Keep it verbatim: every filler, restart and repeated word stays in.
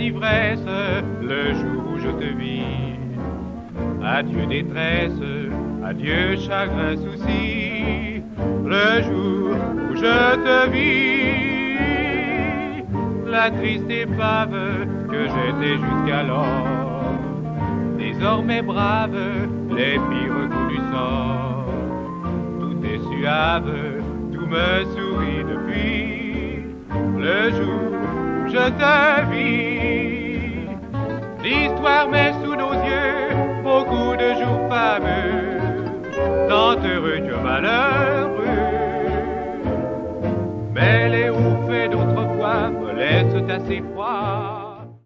ivresse le jour où je te vis. Adieu détresse, adieu chagrin, souci, le jour où je te vis. La triste épave que j'étais jusqu'alors, désormais brave, les pires coups du sort. Tout est suave, tout me sourit depuis le jour où je te vis. L'histoire met sous nos yeux beaucoup de jours fameux, tant heureux que malheureux.